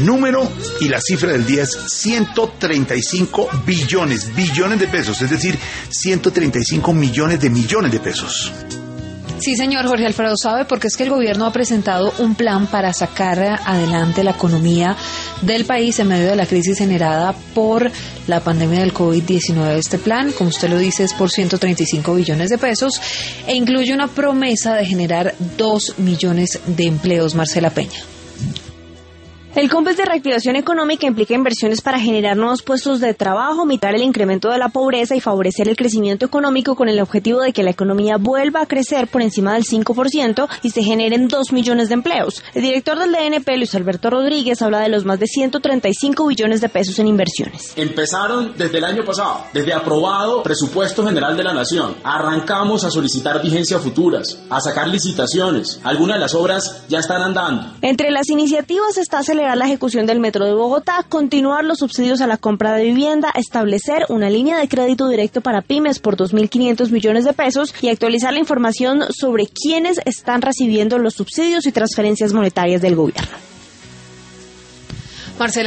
El número y la cifra del día es 135 billones de pesos, es decir, 135 millones de pesos. Sí, señor Jorge Alfredo, sabe, porque es que el gobierno ha presentado un plan para sacar adelante la economía del país en medio de la crisis generada por la pandemia del COVID-19. Este plan, como usted lo dice, es por 135 billones de pesos e incluye una promesa de generar 2 millones de empleos. Marcela Peña. El COMPES de reactivación económica implica inversiones para generar nuevos puestos de trabajo, mitigar el incremento de la pobreza y favorecer el crecimiento económico con el objetivo de que la economía vuelva a crecer por encima del 5% y se generen 2 millones de empleos. El director del DNP, Luis Alberto Rodríguez, habla de los más de 135 billones de pesos en inversiones. Empezaron desde el año pasado, desde aprobado presupuesto general de la Nación. Arrancamos a solicitar vigencias futuras, a sacar licitaciones. Algunas de las obras ya están andando. Entre las iniciativas está acelerar la ejecución del Metro de Bogotá, continuar los subsidios a la compra de vivienda, establecer una línea de crédito directo para pymes por 2.500 millones de pesos y actualizar la información sobre quiénes están recibiendo los subsidios y transferencias monetarias del gobierno. Marcela.